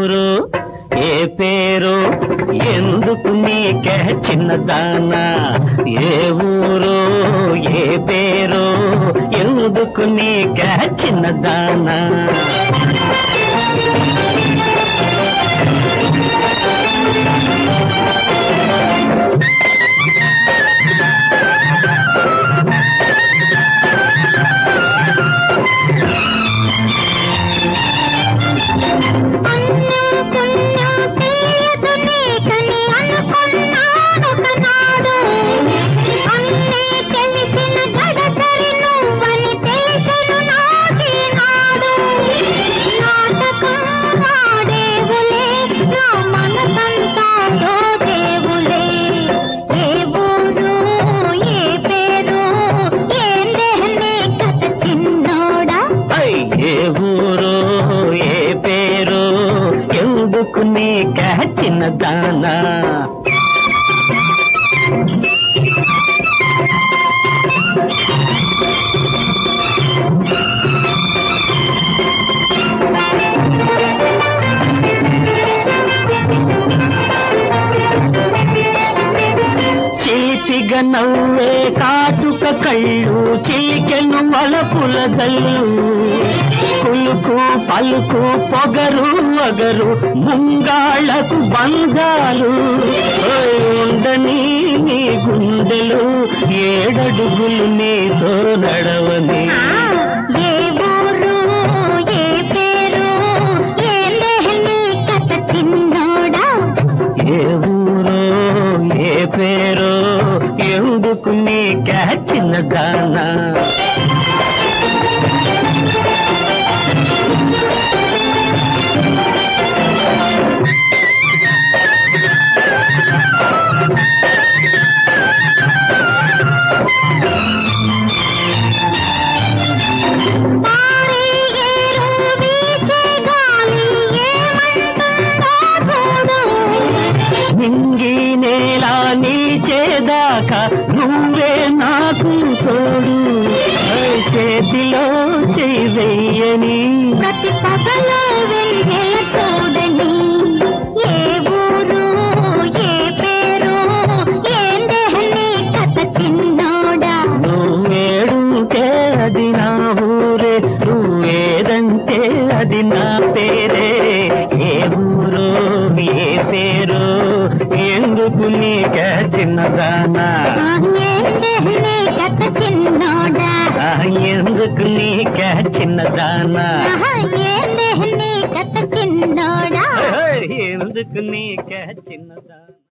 ఊరు ఏ పేరు ఎందుకు నీకే చిన్నదానా? ఏ ఊరు ఏ పేరు ఎందుకు నీకే చిన్నదానా? ఏ ఊరు ఏ పేరు ఎందుకు నీకే చిన్నదానా? చిలిపిగా నవ్వే కాటుక కళ్ళు చిలికెను వలపుల జల్లు కులుకు పలుకు పొగరు వగరు ముంగాళ్ళకు బంగాలు ఉండని నీ గుండెలు ఏడడుగులు నీతో నడవని. ఏ ఊరు ఏ పేరు నీ కథ చిన్నోడా? ఏ ఊరు ఏ పేరు ఎందుకు నీకే చిన్నదానా? నింగి నేల నిలిచేదాకా నువ్వే నాకు తోడు చేతిలో చెయ్యని ప్రతి పగలు వెన్నెల చూడని. ఏ ఊరు ఏ పేరు నీ కథ చిన్నోడా? నువ్వేడుంటే అది నా ఊరే నువ్వేదంటే అది నా పేరే. ఏ ఊరు ఏ పేరు ఎందుకు నీకే చిన్నదానా? నీ కథ చిన్నోడా? ఎందుకు నీకే చిన్నదానా? నీ కథ చిన్నోడా? ఎందుకు నీకే చిన్నదానా?